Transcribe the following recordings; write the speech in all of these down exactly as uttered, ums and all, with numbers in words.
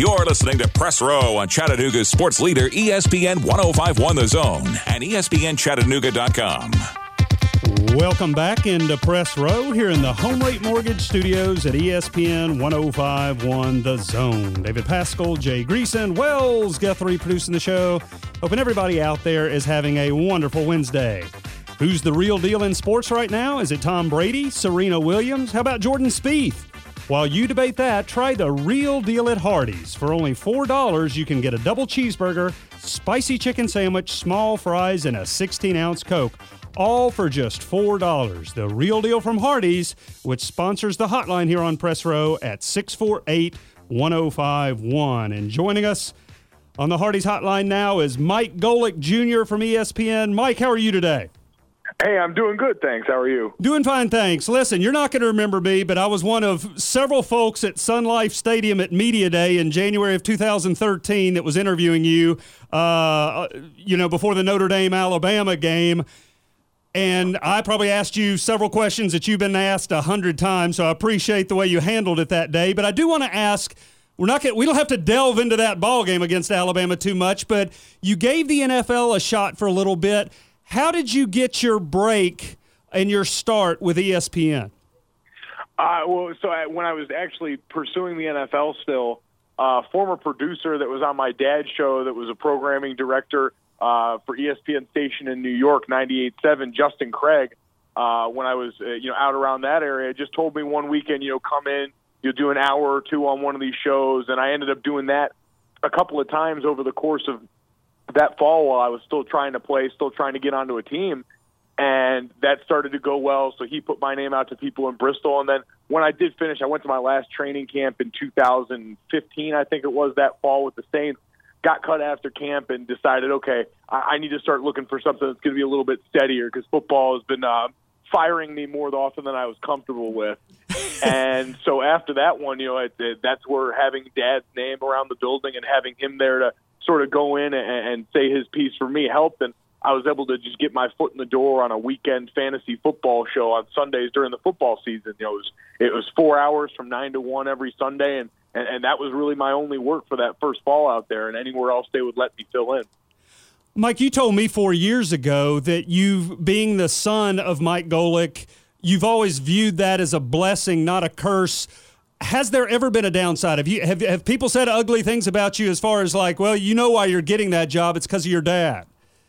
You're listening to Press Row on Chattanooga's sports leader, E S P N ten fifty-one The Zone and E S P N Chattanooga dot com. Welcome back into Press Row here in the Home Rate Mortgage Studios at E S P N ten fifty-one The Zone. David Pascal, Jay Greason, Wells Guthrie producing the show. Hoping everybody out there is having a wonderful Wednesday. Who's the real deal in sports right now? Is it Tom Brady, Serena Williams? How about Jordan Spieth? While you debate that, try the real deal at Hardee's. For only four dollars, you can get a double cheeseburger, spicy chicken sandwich, small fries, and a sixteen-ounce Coke. All for just four dollars. The real deal from Hardee's, which sponsors the hotline here on Press Row at six four eight, one oh five one. And joining us on the Hardee's hotline now is Mike Golic Junior from E S P N. Mike, how are you today? Hey, I'm doing good, thanks. How are you? Doing fine, thanks. Listen, you're not going to remember me, but I was one of several folks at Sun Life Stadium at Media Day in January of two thousand thirteen that was interviewing you, uh, you know, before the Notre Dame-Alabama game. And I probably asked you several questions that you've been asked a hundred times, so I appreciate the way you handled it that day. But I do want to ask, we're not gonna, we don't have to delve into that ball game against Alabama too much, but you gave the N F L a shot for a little bit. How did you get your break and your start with E S P N? Uh, well, so I, when I was actually pursuing the N F L still, a uh, former producer that was on my dad's show that was a programming director uh, for E S P N station in New York, ninety-eight point seven, Justin Craig, uh, when I was uh, you know out around that area, just told me one weekend, you know, come in, you'll do an hour or two on one of these shows, and I ended up doing that a couple of times over the course of that fall while I was still trying to play, still trying to get onto a team, and that started to go well. So he put my name out to people in Bristol. And then when I did finish, I went to my last training camp in two thousand fifteen, I think it was, that fall with the Saints, got cut after camp and decided, okay, I, I need to start looking for something that's going to be a little bit steadier because football has been uh, firing me more often than I was comfortable with. And so after that one, you know, it, it, that's where having Dad's name around the building and having him there to sort of go in and, and say his piece for me helped, and I was able to just get my foot in the door on a weekend fantasy football show on Sundays during the football season. You know, it was, it was four hours from nine to one every Sunday, and, and, and that was really my only work for that first fall out there, and anywhere else they would let me fill in. Mike, you told me four years ago that you, being the son of Mike Golic, you've always viewed that as a blessing, not a curse. Has there ever been a downside? Have you have, have people said ugly things about you as far as like, well, you know why you're getting that job? It's because of your dad.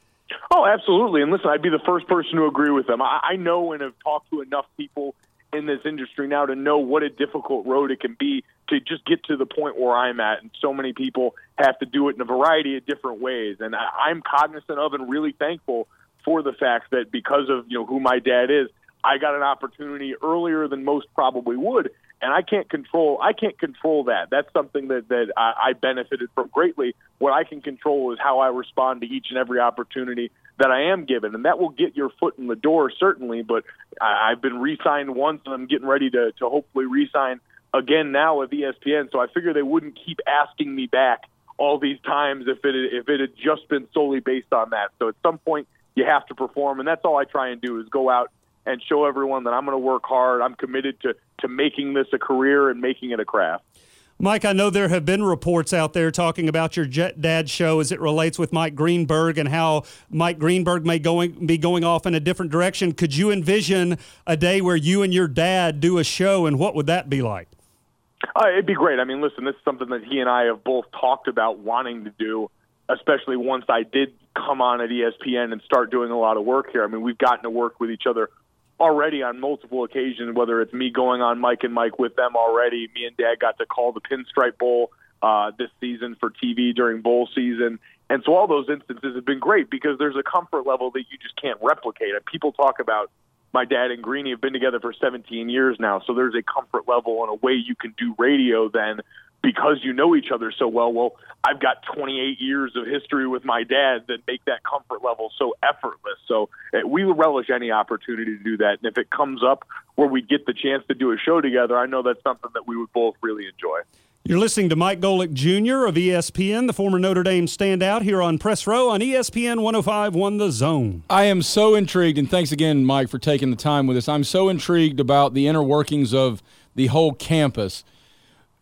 Oh, absolutely. And listen, I'd be the first person to agree with them. I, I know and have talked to enough people in this industry now to know what a difficult road it can be to just get to the point where I'm at. And so many people have to do it in a variety of different ways. And I, I'm cognizant of and really thankful for the fact that because of, you know, who my dad is, I got an opportunity earlier than most probably would. And I can't control. I can't control that. That's something that that I, I benefited from greatly. What I can control is how I respond to each and every opportunity that I am given, and that will get your foot in the door certainly. But I, I've been re-signed once, and I'm getting ready to to hopefully re-sign again now with E S P N. So I figure they wouldn't keep asking me back all these times if it if it had just been solely based on that. So at some point you have to perform, and that's all I try and do is go out and show everyone that I'm going to work hard. I'm committed to, to making this a career and making it a craft. Mike, I know there have been reports out there talking about your Jet Dad show as it relates with Mike Greenberg and how Mike Greenberg may going, be going off in a different direction. Could you envision a day where you and your dad do a show, and what would that be like? Uh, it'd be great. I mean, listen, this is something that he and I have both talked about wanting to do, especially once I did come on at E S P N and start doing a lot of work here. I mean, we've gotten to work with each other already on multiple occasions, whether it's me going on Mike and Mike with them already. Me and Dad got to call the Pinstripe Bowl uh, this season for T V during bowl season. And so all those instances have been great because there's a comfort level that you just can't replicate. And people talk about my dad and Greeny have been together for seventeen years now, so there's a comfort level and a way you can do radio then because you know each other so well. Well, I've got twenty-eight years of history with my dad that make that comfort level so effortless. So uh, we relish any opportunity to do that. And if it comes up where we get the chance to do a show together, I know that's something that we would both really enjoy. You're listening to Mike Golic Junior of E S P N, the former Notre Dame standout, here on Press Row on E S P N ten fifty-one The Zone. I am so intrigued, and thanks again, Mike, for taking the time with us. I'm so intrigued about the inner workings of the whole campus.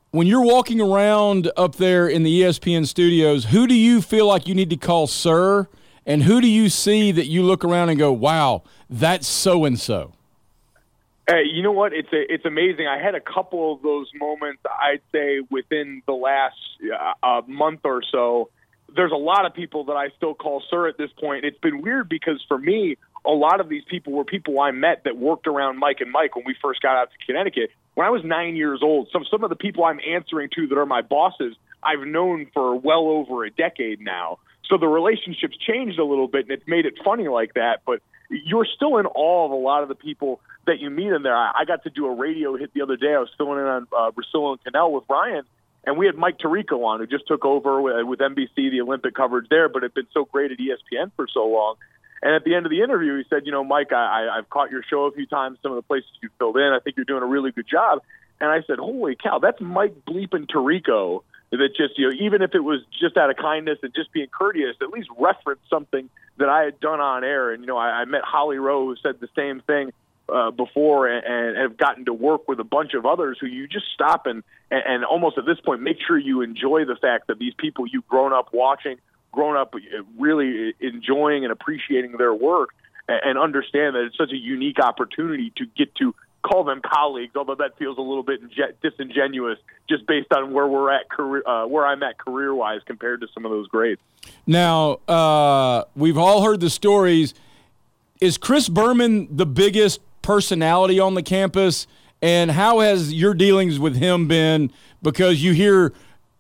when you're walking around up there in the E S P N studios, who do you feel like you need to call sir, and who do you see that you look around and go, wow, that's so-and-so? Hey, you know what? It's a, it's amazing. I had a couple of those moments, I'd say, within the last uh, month or so. There's a lot of people that I still call sir at this point. It's been weird because for me, a lot of these people were people I met that worked around Mike and Mike when we first got out to Connecticut. When I was nine years old, some some of the people I'm answering to that are my bosses, I've known for well over a decade now. So the relationship's changed a little bit, and it's made it funny like that. But you're still in awe of a lot of the people that you meet in there. I, I got to do a radio hit the other day. I was filling in on uh, Russillo and Cannell with Ryan, and we had Mike Tirico on, who just took over with, with N B C, the Olympic coverage there, but had been so great at E S P N for so long. And at the end of the interview, he said, you know, Mike, I, I, I've caught your show a few times, some of the places you filled in. I think you're doing a really good job. And I said, holy cow, that's Mike bleeping Tirico. That just, you know, even if it was just out of kindness and just being courteous, at least reference something that I had done on air. And, you know, I, I met Holly Rowe, who said the same thing uh, before, and, and have gotten to work with a bunch of others who you just stop and, and, and almost at this point make sure you enjoy the fact that these people you've grown up watching, grown up really enjoying and appreciating their work, and understand that it's such a unique opportunity to get to call them colleagues, although that feels a little bit disingenuous just based on where we're at career, uh, where I'm at career-wise compared to some of those greats. Now, uh, we've all heard the stories. Is Chris Berman the biggest personality on the campus, and how has your dealings with him been? Because you hear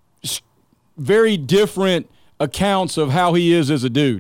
very different accounts of how he is as a dude.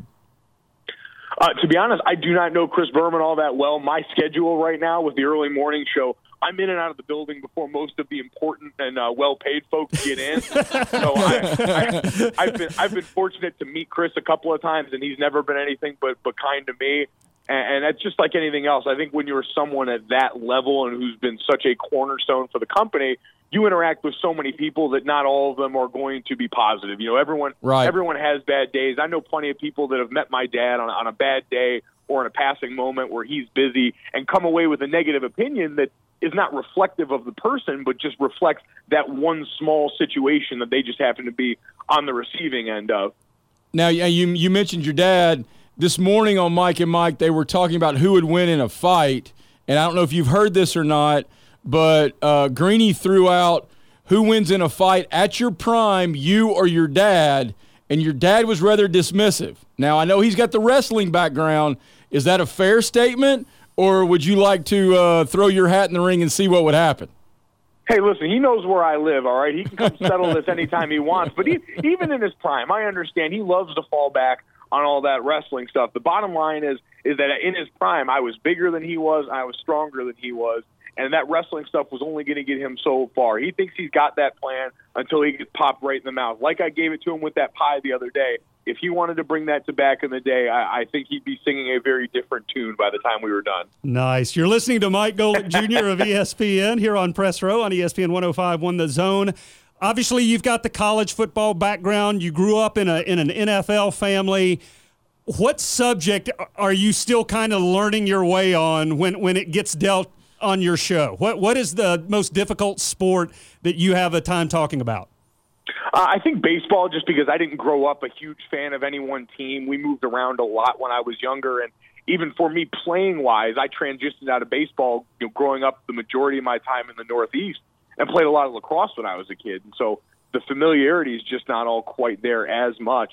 Uh, to be honest, I do not know Chris Berman all that well. My schedule right now with the early morning show, I'm in and out of the building before most of the important and uh, well-paid folks get in. So I, I, I've been I've been fortunate to meet Chris a couple of times, and he's never been anything but, but kind to me. And, and that's just like anything else. I think when you're someone at that level and who's been such a cornerstone for the company, you interact with so many people that not all of them are going to be positive. You know, everyone right. everyone has bad days. I know plenty of people that have met my dad on, on a bad day or in a passing moment where he's busy and come away with a negative opinion that is not reflective of the person, but just reflects that one small situation that they just happen to be on the receiving end of. Now, you you mentioned your dad. This morning on Mike and Mike, they were talking about who would win in a fight, and I don't know if you've heard this or not, but uh, Greeny threw out who wins in a fight at your prime, you or your dad, and your dad was rather dismissive. Now, I know he's got the wrestling background. Is that a fair statement, or would you like to uh, throw your hat in the ring and see what would happen? Hey, listen, he knows where I live, all right? He can come settle this anytime he wants. But he, even in his prime, I understand he loves to fall back on all that wrestling stuff. The bottom line is is that in his prime, I was bigger than he was, I was stronger than he was, and that wrestling stuff was only going to get him so far. He thinks he's got that plan until he gets popped right in the mouth. Like I gave it to him with that pie the other day. If he wanted to bring that to back in the day, I, I think he'd be singing a very different tune by the time we were done. Nice. You're listening to Mike Golic Junior of E S P N here on Press Row on E S P N one oh five point one The Zone. Obviously, you've got the college football background. You grew up in a in an N F L family. What subject are you still kind of learning your way on when, when it gets dealt on your show? What What is the most difficult sport that you have a time talking about? Uh, I think baseball, just because I didn't grow up a huge fan of any one team. We moved around a lot when I was younger, and even for me playing-wise, I transitioned out of baseball, you know, growing up the majority of my time in the Northeast, and played a lot of lacrosse when I was a kid. And so the familiarity is just not all quite there as much.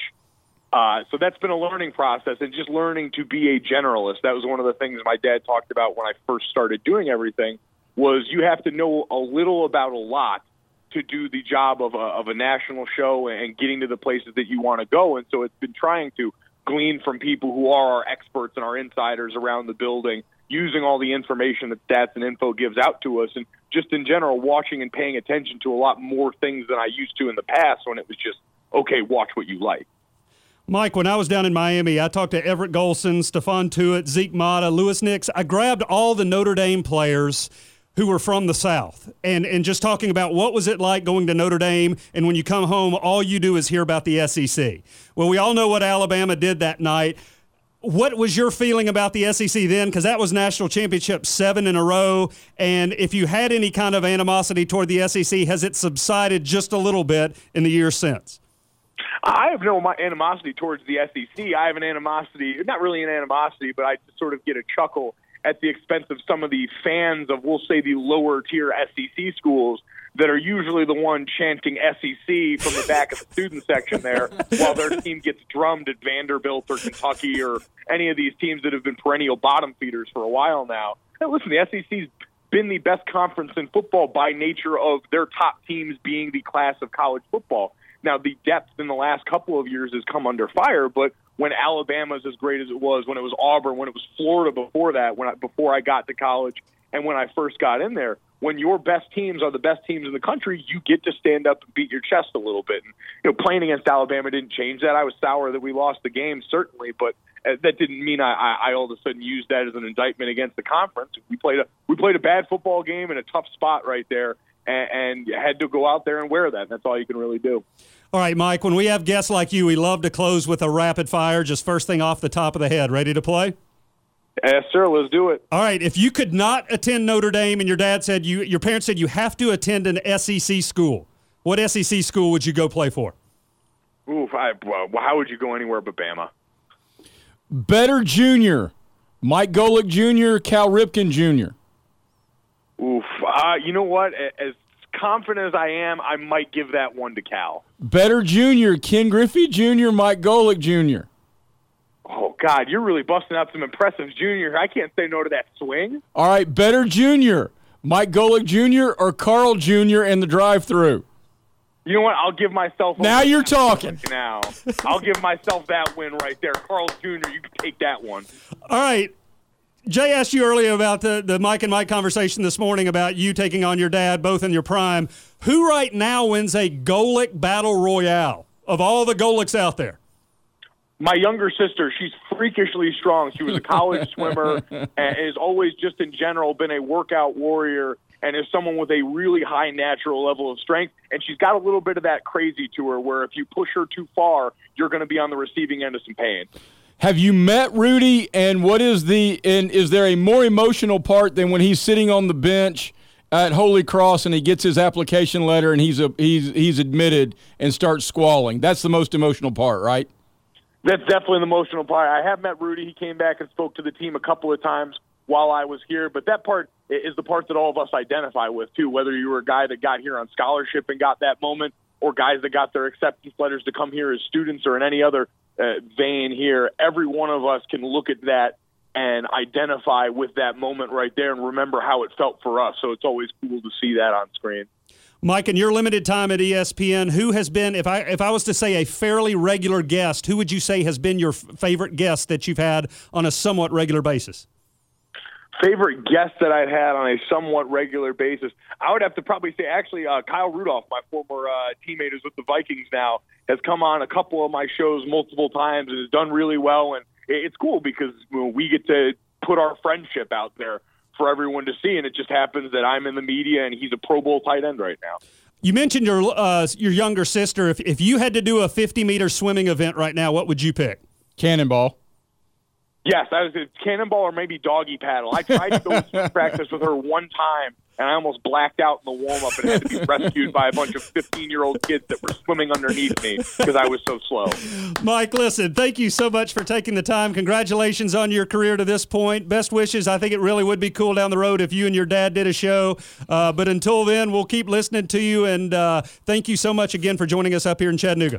Uh, so that's been a learning process, and just learning to be a generalist. That was one of the things my dad talked about when I first started doing everything, was you have to know a little about a lot to do the job of a, of a national show and getting to the places that you want to go. And so it's been trying to glean from people who are our experts and our insiders around the building, using all the information that Stats and Info gives out to us, and just in general watching and paying attention to a lot more things than I used to in the past when it was just, okay, watch what you like. Mike, when I was down in Miami, I talked to Everett Golson, Stephon Tuitt, Zeke Mata, Louis Nix. I grabbed all the Notre Dame players who were from the South, and, and just talking about what was it like going to Notre Dame, and when you come home, all you do is hear about the S E C. Well, we all know what Alabama did that night. what was your feeling about the S E C then? Because that was national championship seven in a row. And if you had any kind of animosity toward the S E C, has it subsided just a little bit in the years since? I have no animosity towards the S E C. I have an animosity, not really an animosity, but I sort of get a chuckle at the expense of some of the fans of, we'll say, the lower tier S E C schools that are usually the one chanting S E C from the back of the student section there while their team gets drummed at Vanderbilt or Kentucky or any of these teams that have been perennial bottom feeders for a while now. And listen, the S E C's been the best conference in football by nature of their top teams being the class of college football. Now, the depth in the last couple of years has come under fire, but when Alabama's as great as it was, when it was Auburn, when it was Florida before that, when I, before I got to college, and when I first got in there, when your best teams are the best teams in the country, you get to stand up and beat your chest a little bit. And, you know, playing against Alabama didn't change that. I was sour that we lost the game, certainly, but that didn't mean I, I, I all of a sudden used that as an indictment against the conference. We played a we played a bad football game in a tough spot right there, and, and had to go out there and wear that. That's all you can really do. All right, Mike, when we have guests like you, we love to close with a rapid fire, just first thing off the top of the head. Ready to play? Yes, sir. Let's do it. All right. If you could not attend Notre Dame and your dad said you, your parents said you have to attend an S E C school, what S E C school would you go play for? Oof, I, well, how would you go anywhere but Bama? Better Junior, Mike Golick Junior, Cal Ripken Junior Oof. Uh, you know what? As confident as I am, I might give that one to Cal. Better Junior, Ken Griffey Junior, Mike Golick Junior Oh, God, you're really busting out some impressive junior. I can't say no to that swing. All right, Better Junior, Mike Golick Junior or Carl Junior in the drive-through? You know what? I'll give myself a Now win. you're talking. Now. I'll give myself that win right there. Carl Junior, you can take that one. All right. Jay asked you earlier about the, the Mike and Mike conversation this morning about you taking on your dad, both in your prime. Who right now wins a Golick Battle Royale of all the Golicks out there? My younger sister, she's freakishly strong. She was a college swimmer and has always just in general been a workout warrior and is someone with a really high natural level of strength. And she's got a little bit of that crazy to her where if you push her too far, you're going to be on the receiving end of some pain. Have you met Rudy, and what is the and is there a more emotional part than when he's sitting on the bench at Holy Cross and he gets his application letter and he's a, he's he's admitted and starts squalling? That's the most emotional part, right? That's definitely the emotional part. I have met Rudy. He came back and spoke to the team a couple of times while I was here, but that part is the part that all of us identify with, too, whether you were a guy that got here on scholarship and got that moment or guys that got their acceptance letters to come here as students or in any other uh, vein here. Every one of us can look at that and identify with that moment right there and remember how it felt for us, so it's always cool to see that on screen. Mike, in your limited time at E S P N, who has been, if I if I was to say a fairly regular guest, who would you say has been your f- favorite guest that you've had on a somewhat regular basis? Favorite guest that I've had on a somewhat regular basis, I would have to probably say actually uh, Kyle Rudolph, my former uh, teammate who's with the Vikings now, has come on a couple of my shows multiple times and has done really well. And it's cool because we get to put our friendship out there for everyone to see, and it just happens that I'm in the media and he's a Pro Bowl tight end right now. You mentioned your uh, your younger sister. If if you had to do a fifty-meter swimming event right now, what would you pick? Cannonball. Yes, I was cannonball or maybe doggy paddle. I tried to go to practice with her one time, and I almost blacked out in the warm-up and had to be rescued by a bunch of fifteen-year-old kids that were swimming underneath me because I was so slow. Mike, listen, thank you so much for taking the time. Congratulations on your career to this point. Best wishes. I think it really would be cool down the road if you and your dad did a show. Uh, but until then, we'll keep listening to you, and uh, thank you so much again for joining us up here in Chattanooga.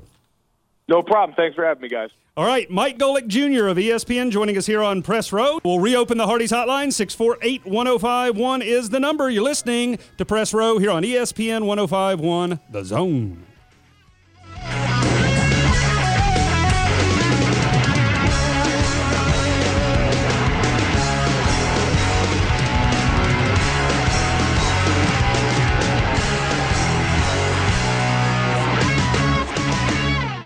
No problem. Thanks for having me, guys. All right, Mike Golick Junior of E S P N joining us here on Press Row. We'll reopen the Hardee's hotline. six four eight, one oh five one is the number. You're listening to Press Row here on E S P N one oh five point one The Zone.